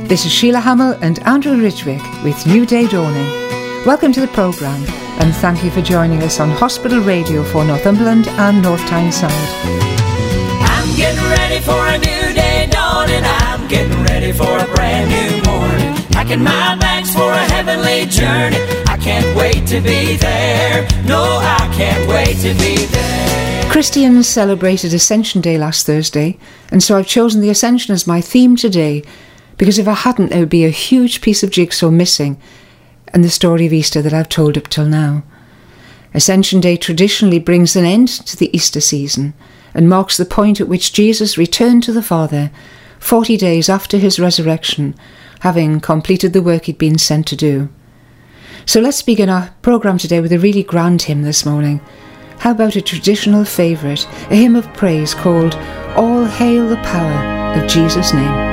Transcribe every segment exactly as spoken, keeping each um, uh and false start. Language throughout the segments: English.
This is Sheila Hamill and Andrew Ridgwick with New Day Dawning. Welcome to the programme and thank you for joining us on Hospital Radio for Northumberland and North Tyneside. I'm getting ready for a new day dawning. I'm getting ready for a brand new morning. Packing my bags for a heavenly journey. I can't wait to be there. No, I can't wait to be there. Christians celebrated Ascension Day last Thursday, and so I've chosen the Ascension as my theme today, because if I hadn't, there would be a huge piece of jigsaw missing and the story of Easter that I've told up till now. Ascension Day traditionally brings an end to the Easter season and marks the point at which Jesus returned to the Father forty days after his resurrection, having completed the work he'd been sent to do. So let's begin our programme today with a really grand hymn this morning. How about a traditional favourite, a hymn of praise called All Hail the Power of Jesus' Name.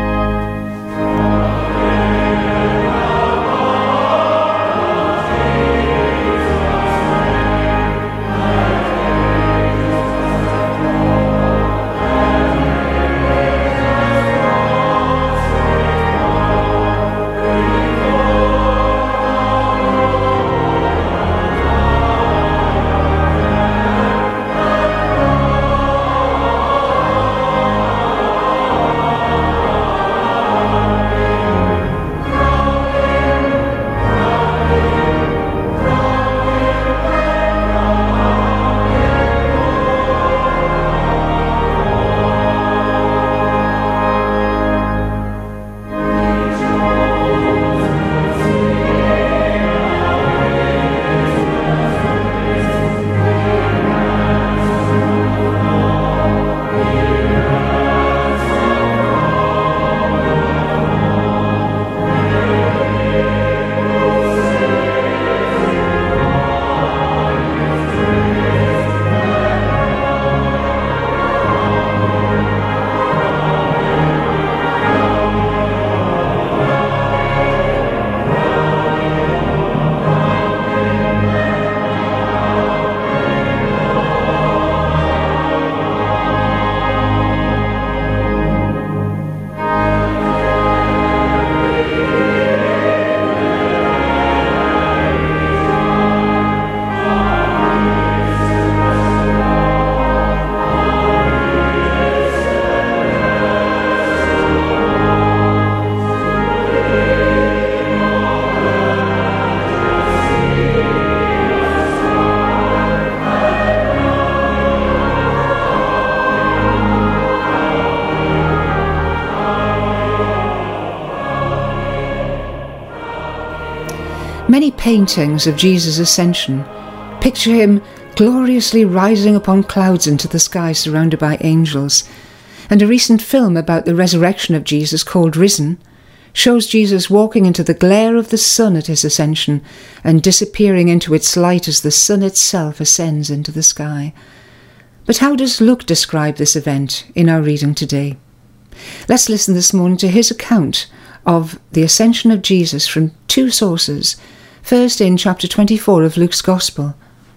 Many paintings of Jesus' ascension picture him gloriously rising upon clouds into the sky surrounded by angels, and a recent film about the resurrection of Jesus called Risen shows Jesus walking into the glare of the sun at his ascension and disappearing into its light as the sun itself ascends into the sky. But how does Luke describe this event in our reading today? Let's listen this morning to his account of the ascension of Jesus from two sources. First, in chapter twenty-four of Luke's Gospel.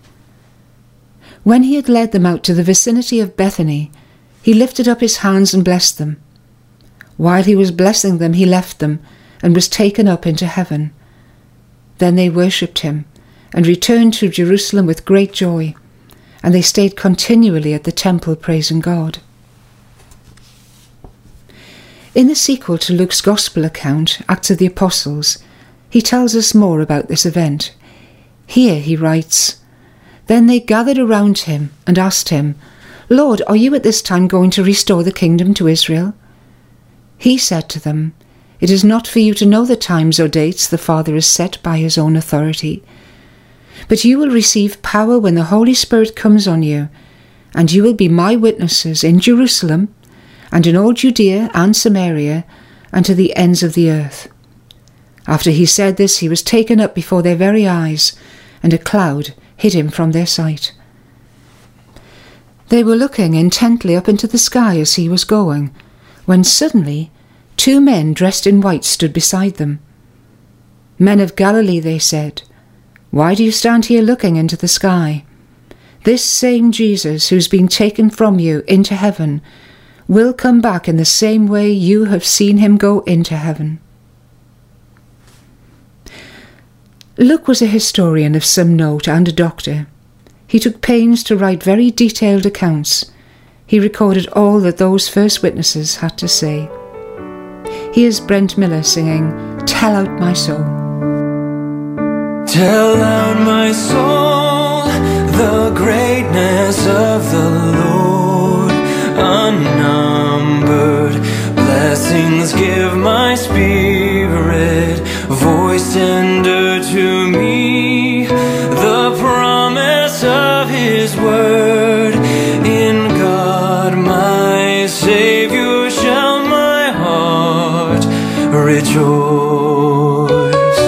When he had led them out to the vicinity of Bethany, he lifted up his hands and blessed them. While he was blessing them, he left them and was taken up into heaven. Then they worshipped him and returned to Jerusalem with great joy, and they stayed continually at the temple praising God. In the sequel to Luke's Gospel account, Acts of the Apostles, he tells us more about this event. Here he writes, Then they gathered around him and asked him, Lord, are you at this time going to restore the kingdom to Israel? He said to them, It is not for you to know the times or dates the Father has set by his own authority. But you will receive power when the Holy Spirit comes on you, and you will be my witnesses in Jerusalem, and in all Judea and Samaria, and to the ends of the earth. After he said this, he was taken up before their very eyes, and a cloud hid him from their sight. They were looking intently up into the sky as he was going, when suddenly two men dressed in white stood beside them. Men of Galilee, they said, why do you stand here looking into the sky? This same Jesus who's been taken from you into heaven will come back in the same way you have seen him go into heaven. Luke was a historian of some note and a doctor. He took pains to write very detailed accounts. He recorded all that those first witnesses had to say. Here's Brent Miller singing, "Tell Out My Soul." Tell out my soul the greatness of the Lord. Unnumbered blessings give my spirit, voice tender to me, the promise of His word. In God my Savior shall my heart rejoice.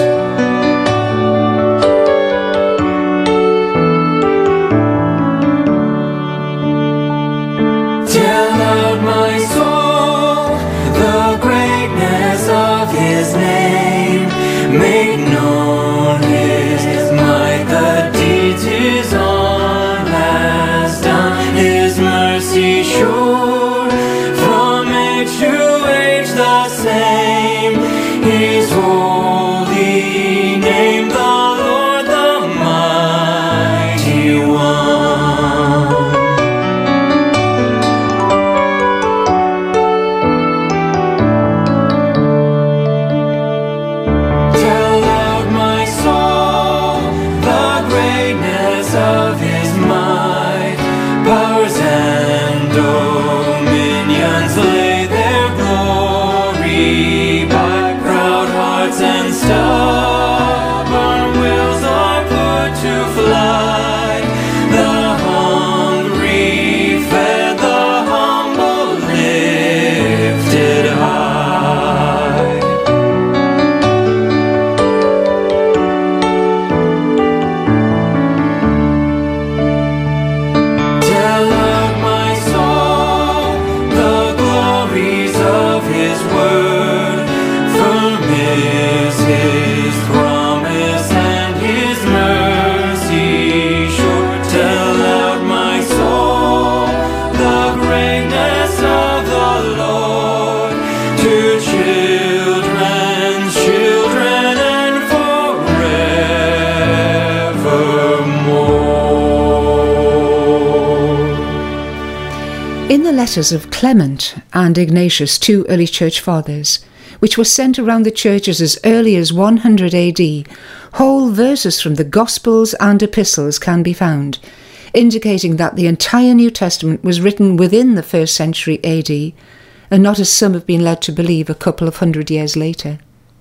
In the letters of Clement and Ignatius, two early church fathers, which were sent around the churches as early as one hundred A D, whole verses from the Gospels and Epistles can be found, indicating that the entire New Testament was written within the first century A D, and not as some have been led to believe a couple of hundred years later.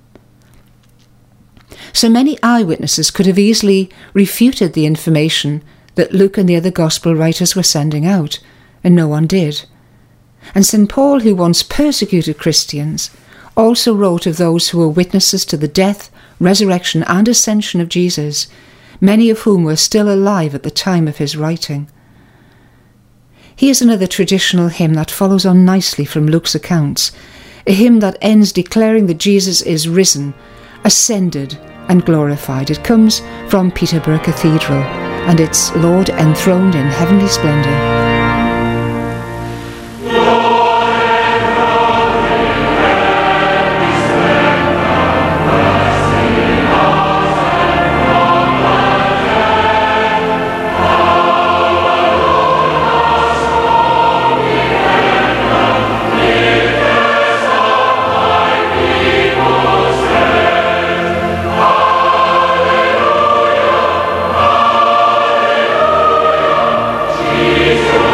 So many eyewitnesses could have easily refuted the information that Luke and the other Gospel writers were sending out, and no one did. And Saint Paul, who once persecuted Christians, also wrote of those who were witnesses to the death, resurrection and ascension of Jesus, many of whom were still alive at the time of his writing. Here's another traditional hymn that follows on nicely from Luke's accounts, a hymn that ends declaring that Jesus is risen, ascended and glorified. It comes from Peterborough Cathedral, and it's Lord enthroned in heavenly splendour. Jesus.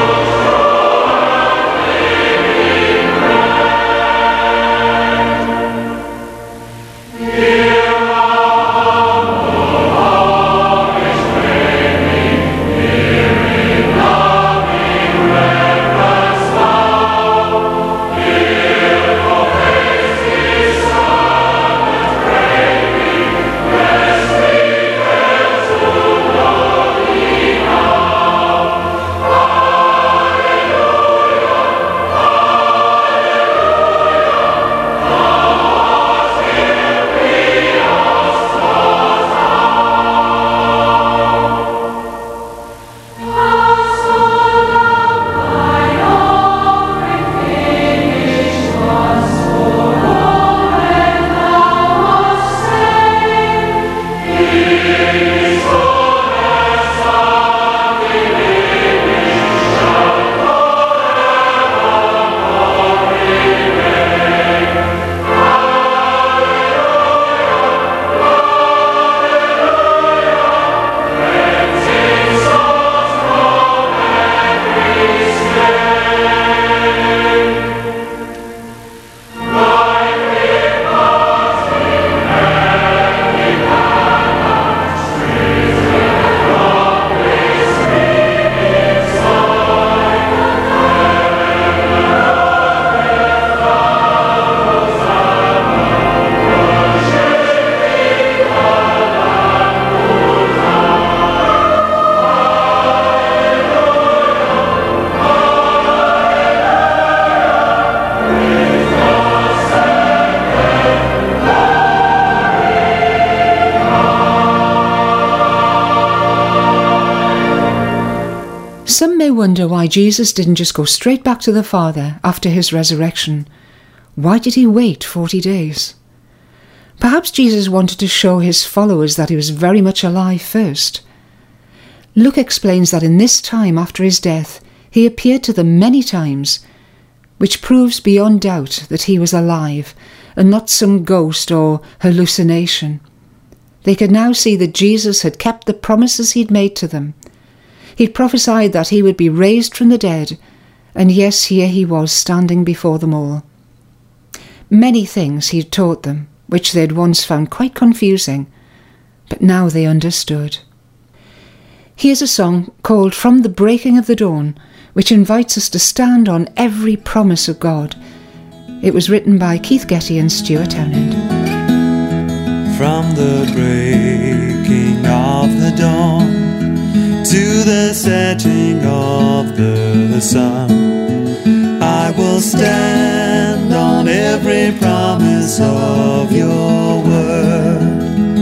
Some may wonder why Jesus didn't just go straight back to the Father after his resurrection. Why did he wait forty days? Perhaps Jesus wanted to show his followers that he was very much alive first. Luke explains that in this time after his death, he appeared to them many times, which proves beyond doubt that he was alive and not some ghost or hallucination. They could now see that Jesus had kept the promises he'd made to them. He'd prophesied that he would be raised from the dead, and yes, here he was standing before them all. Many things he'd taught them, which they'd once found quite confusing, but now they understood. Here's a song called From the Breaking of the Dawn, which invites us to stand on every promise of God. It was written by Keith Getty and Stuart Townend. From the breaking of the dawn to the setting of the sun, I will stand on every promise of your word.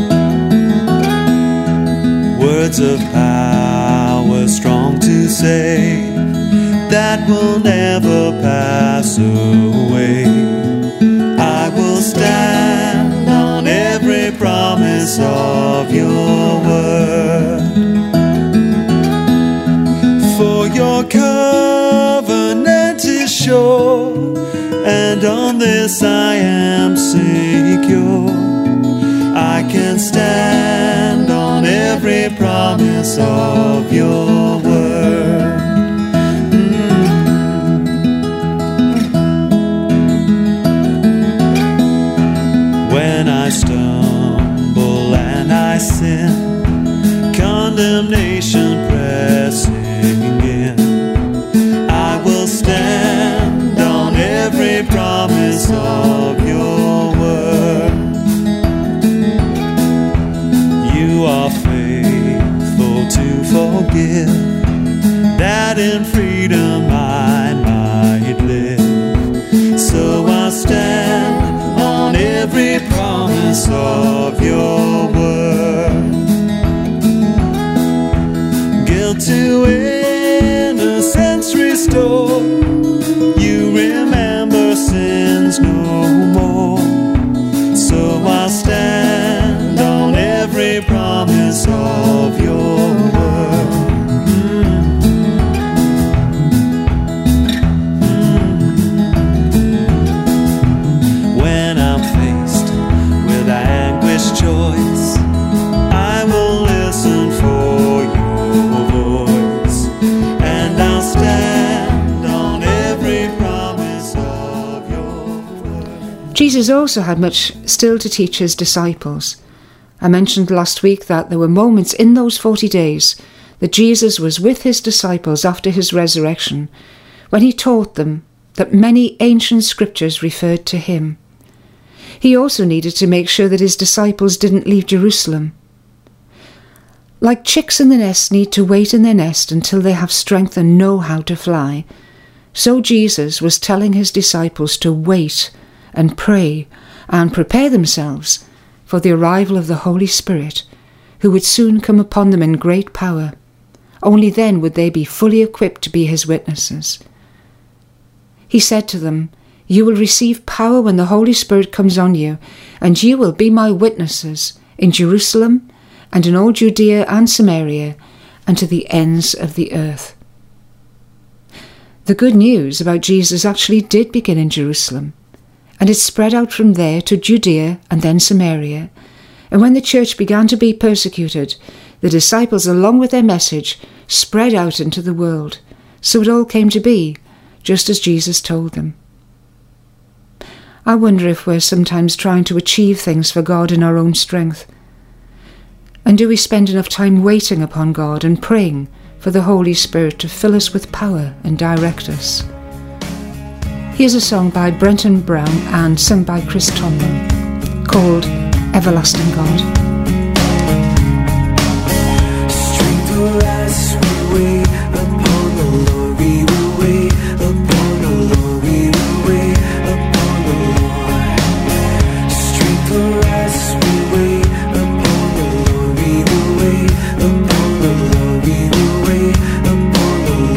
Words of power strong to save, that will never pass away. I will stand on every promise of your word. For your covenant is sure, and on this I am secure. I can stand on every promise of your word. When I stumble and I sin, condemnation pressing in, I will stand on every promise of your word. You are faithful to forgive, that in freedom I might live. So I stand on every promise of your word. Guilt to innocence restored, you remember sins no more. So I stand on every promise of your word. Choice, I will listen for your voice, and I'll stand on every promise of your word. Jesus also had much still to teach his disciples. I mentioned last week that there were moments in those forty days that Jesus was with his disciples after his resurrection, when he taught them that many ancient scriptures referred to him. He also needed to make sure that his disciples didn't leave Jerusalem. Like chicks in the nest need to wait in their nest until they have strength and know how to fly, so Jesus was telling his disciples to wait and pray and prepare themselves for the arrival of the Holy Spirit, who would soon come upon them in great power. Only then would they be fully equipped to be his witnesses. He said to them, "You will receive power when the Holy Spirit comes on you, and you will be my witnesses in Jerusalem and in all Judea and Samaria and to the ends of the earth." The good news about Jesus actually did begin in Jerusalem, and it spread out from there to Judea and then Samaria. And when the church began to be persecuted, the disciples, along with their message, spread out into the world. So it all came to be, just as Jesus told them. I wonder if we're sometimes trying to achieve things for God in our own strength. And do we spend enough time waiting upon God and praying for the Holy Spirit to fill us with power and direct us? Here's a song by Brenton Brown and sung by Chris Tomlin called Everlasting God. Strength will rise, we wait upon the Lord, we will wait upon the Lord, we will wait upon the Lord. Strength will rise, we wait upon the Lord, we will wait upon the Lord, we will wait upon the Lord.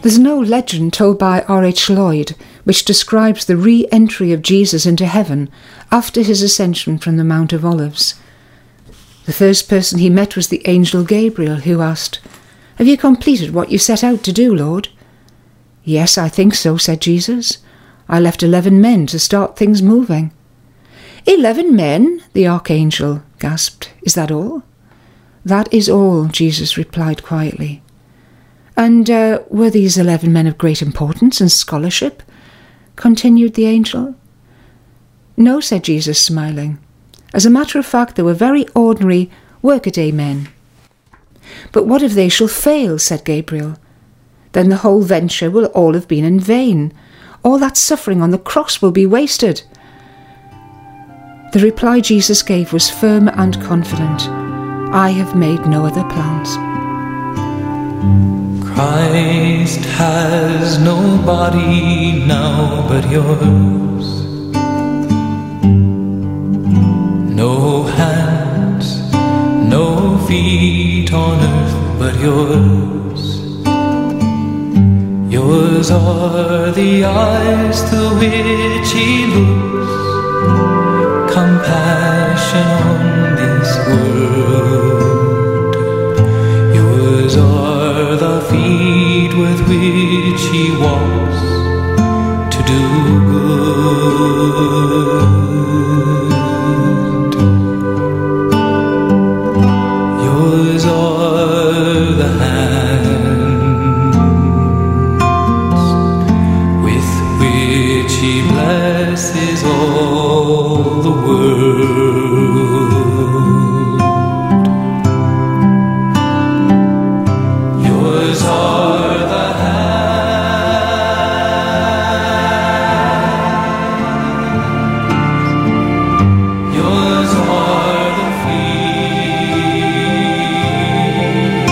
There's no legend told by R H Lloyd which describes the re-entry of Jesus into heaven after his ascension from the Mount of Olives. The first person he met was the angel Gabriel, who asked, "Have you completed what you set out to do, Lord?" "Yes, I think so," said Jesus. "I left eleven men to start things moving." "Eleven men?" the archangel gasped. "Is that all?" "That is all," Jesus replied quietly. "And uh, were these eleven men of great importance and scholarship?" continued the angel. "No," said Jesus, smiling. "As a matter of fact, they were very ordinary workaday men." "But what if they shall fail?" said Gabriel. "Then the whole venture will all have been in vain. All that suffering on the cross will be wasted." The reply Jesus gave was firm and confident. "I have made no other plans." Christ has no body now but yours, no hands, no feet on earth but yours. Yours are the eyes through which he looks, compassion on this world. Yours are the feet with which he walks to do good. Yours are the hands with which he blesses all the world. Yours are the hands, yours are the feet,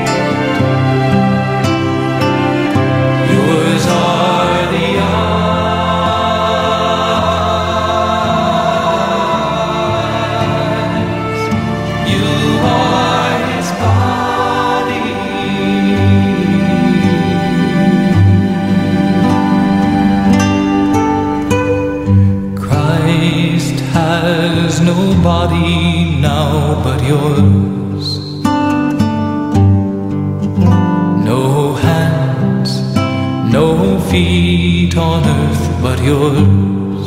yours are the eyes, you are his body. Christ has no body now but yours, no hands, no feet on earth but yours.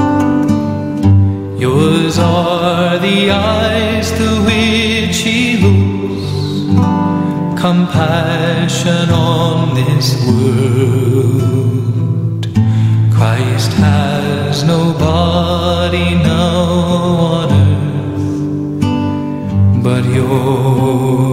Yours are the eyes through which he looks, compassion on this world. Christ has no body now on earth but yours.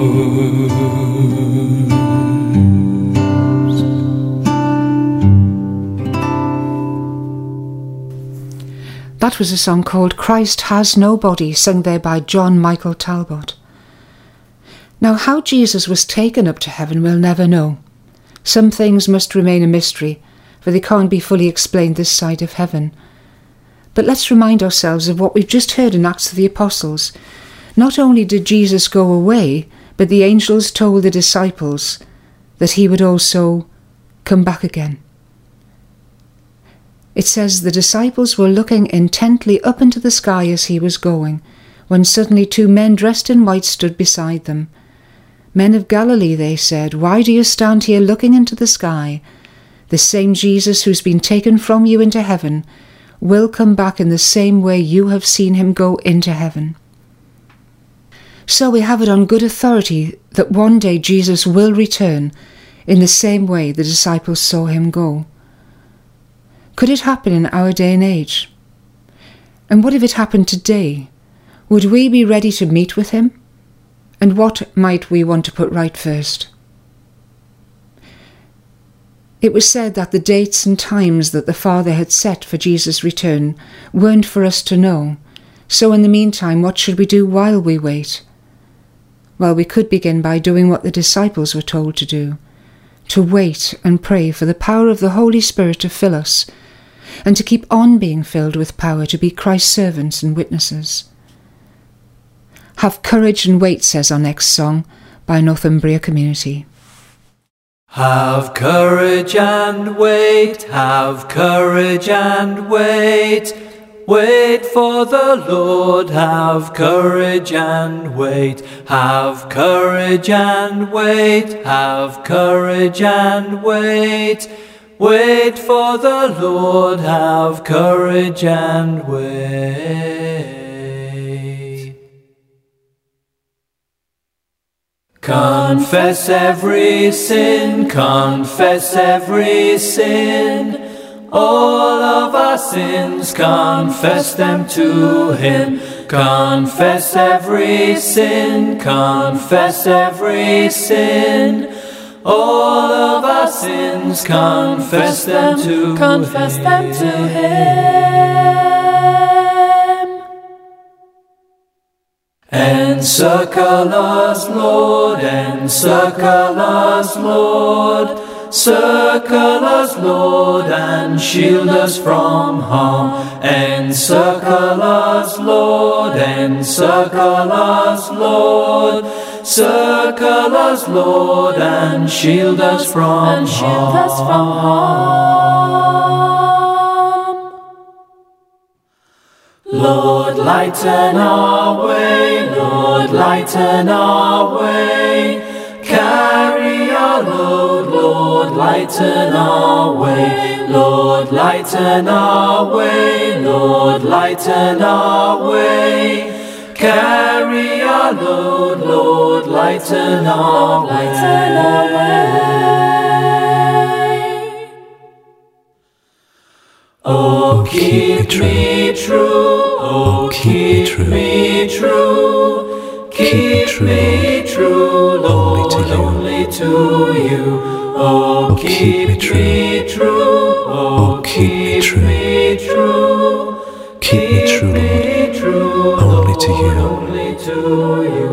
That was a song called Christ Has No Body, sung there by John Michael Talbot. Now, how Jesus was taken up to heaven we'll never know. Some things must remain a mystery, for they can't be fully explained this side of heaven. But let's remind ourselves of what we've just heard in Acts of the Apostles. Not only did Jesus go away, but the angels told the disciples that he would also come back again. It says the disciples were looking intently up into the sky as he was going, when suddenly two men dressed in white stood beside them. "Men of Galilee," they said, "why do you stand here looking into the sky? The same Jesus who's been taken from you into heaven will come back in the same way you have seen him go into heaven." So we have it on good authority that one day Jesus will return in the same way the disciples saw him go. Could it happen in our day and age? And what if it happened today? Would we be ready to meet with him? And what might we want to put right first? It was said that the dates and times that the Father had set for Jesus' return weren't for us to know. So in the meantime, what should we do while we wait? Well, we could begin by doing what the disciples were told to do, to wait and pray for the power of the Holy Spirit to fill us, and to keep on being filled with power to be Christ's servants and witnesses. Have courage and wait, says our next song by Northumbria Community. Have courage and wait, have courage and wait. Wait for the Lord, have courage and wait. Have courage and wait, have courage and wait. Wait for the Lord, have courage and wait. Confess every sin, confess every sin. All of our sins, confess them to Him. Confess every sin, confess every sin. All of our sins, confess them to Him. Confess them to Him. Encircle us, Lord, encircle us, Lord. Circle us, Lord, and shield us from harm. Encircle us, Lord, encircle us, Lord. Circle us, Lord, and shield us from and shield harm. us from harm. Lord, lighten our way, Lord, lighten our way. Carry our load, Lord, lighten our way. Lord, lighten our way, Lord, lighten our way. Carry our load, Lord, lighten our way. Lighten our way. Oh, keep me true, oh, keep me true. Keep me true, Lord, only to you. Oh, keep me true, oh, keep me true. Keep me true, Lord, only to you. Only to you.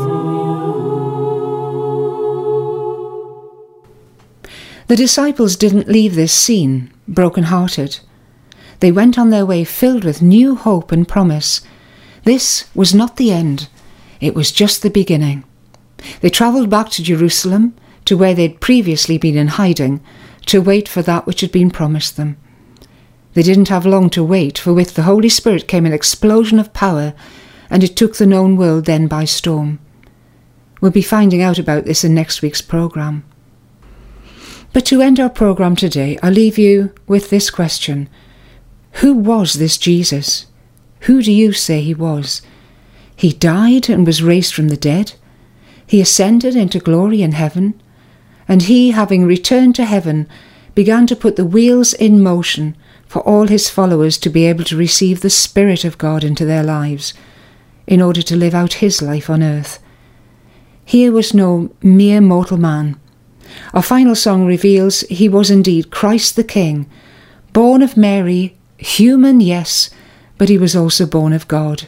The disciples didn't leave this scene broken-hearted. They went on their way filled with new hope and promise. This was not the end. It was just the beginning. They travelled back to Jerusalem, to where they'd previously been in hiding, to wait for that which had been promised them. They didn't have long to wait, for with the Holy Spirit came an explosion of power, and it took the known world then by storm. We'll be finding out about this in next week's programme. But to end our programme today, I'll leave you with this question. Who was this Jesus? Who do you say he was? He died and was raised from the dead. He ascended into glory in heaven. And he, having returned to heaven, began to put the wheels in motion for all his followers to be able to receive the Spirit of God into their lives, in order to live out his life on earth. He was no mere mortal man. Our final song reveals he was indeed Christ the King, born of Mary, human, yes, but he was also born of God.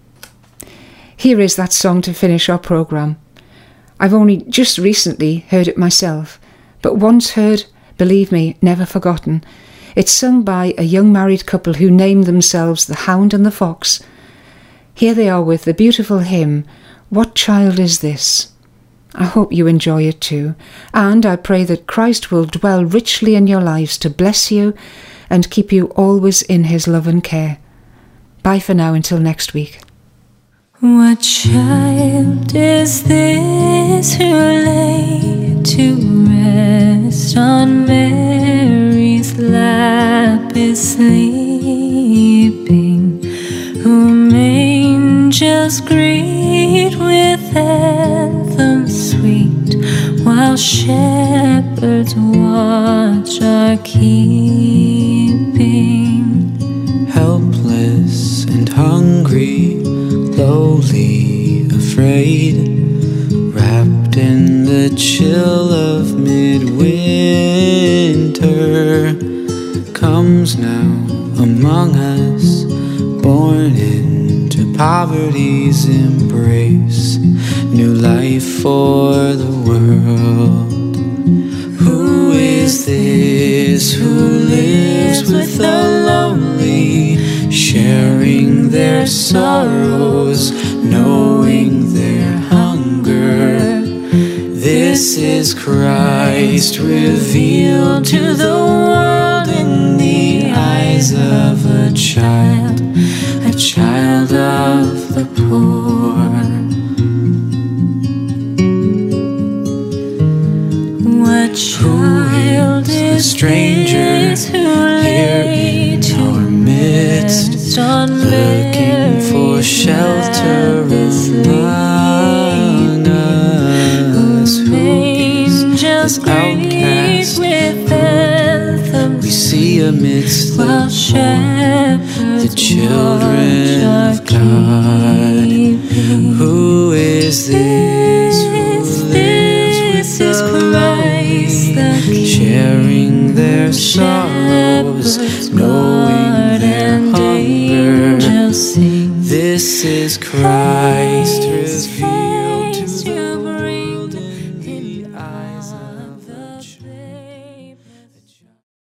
Here is that song to finish our programme. I've only just recently heard it myself, but once heard, believe me, never forgotten. It's sung by a young married couple who named themselves the Hound and the Fox. Here they are with the beautiful hymn, What Child Is This? I hope you enjoy it too, and I pray that Christ will dwell richly in your lives to bless you and keep you always in his love and care. Bye for now until next week. What child is this who lay to rest on Mary's lap is sleeping, whom angels greet with anthems sweet, while shepherds watch are keeping? Helpless and hungry, lowly, afraid, wrapped in the chill of midwinter, comes now among us, born into poverty's embrace, new life for the world. Who is this who lives with the lonely, sharing their sorrows, knowing their hunger? This This is Christ revealed to the world in the eyes of a child, a child of the poor. What child is the stranger this who here lay in to our midst, rest on looking for Mary's shelter lap among us? Who is angels this greet outcast with anthems we see amidst while the shepherds the children watch of God? keeping. Who is this who lives with This is the Christ the lowly, King, sharing their sorrows, shepherds knowing guard their and hunger? angels sing. This is Christ.